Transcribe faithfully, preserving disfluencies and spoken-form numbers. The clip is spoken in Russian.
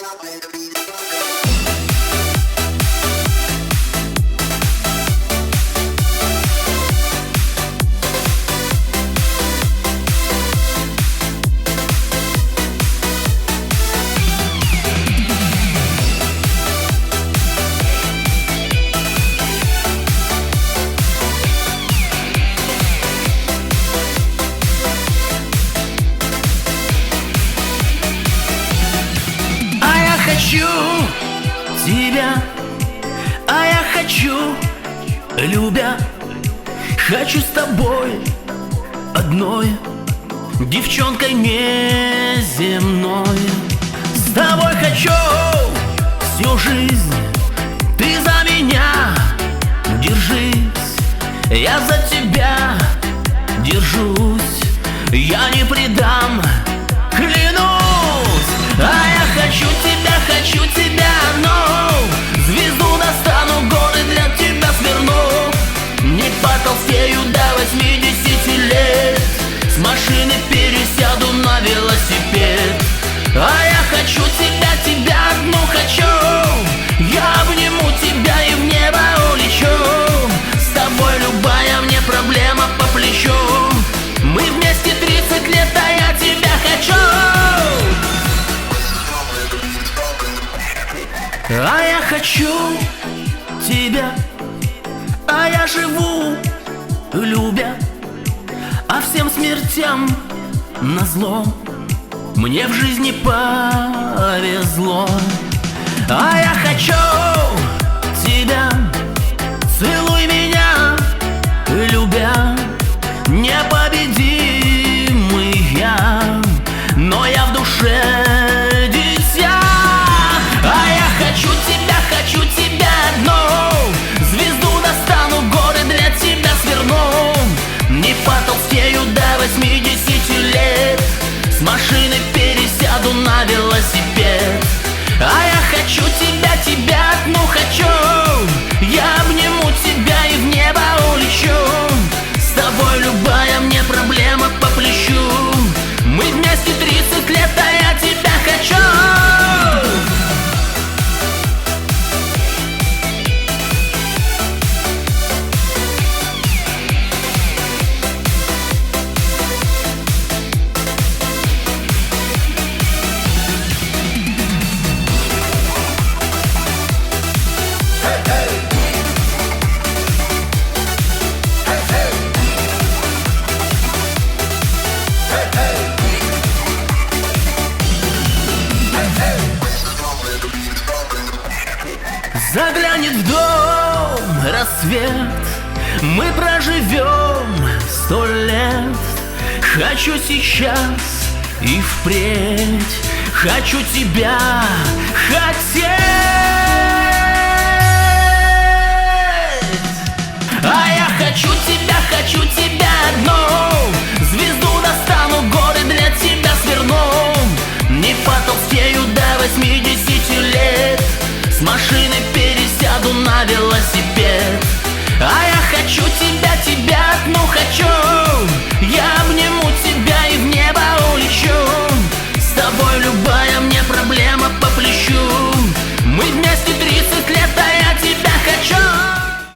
Хочу тебя, а я хочу, любя, хочу с тобой одной, девчонкой неземной. С тобой хочу всю жизнь, ты за меня держись, я за тебя держусь, я не предам, клянусь. А я хочу тебя, хочу тебя, но звезду достану, горы для тебя сверну. Не потолстею до восьмидесяти лет, с машины пересяду на велосипед. А я хочу тебя, тебя одну хочу, я обниму тебя и в небо улечу. С тобой любая мне проблема по плечу, мы вместе тридцать лет, а я тебя хочу. А я хочу тебя, а я живу, любя, а всем смертям назло мне в жизни повезло. А я хочу тебя, целуй меня, любя, непобедимый я, но я в душе дитя. А я хочу тебя, хочу тебя одну, звезду достану, горы для тебя сверну. Не потолстею до восьмидесяти лет, с машины пересяду на велосипед. А я хочу тебя, тебя одну хочу, я обниму тебя и в небо улечу. С тобой любая мне проблема по плечу, мы вместе тридцать лет, а я тебя хочу. Заглянет в дом рассвет, мы проживем сто лет. Хочу сейчас и впредь, хочу тебя хотеть. А я хочу тебя, хочу тебя одну,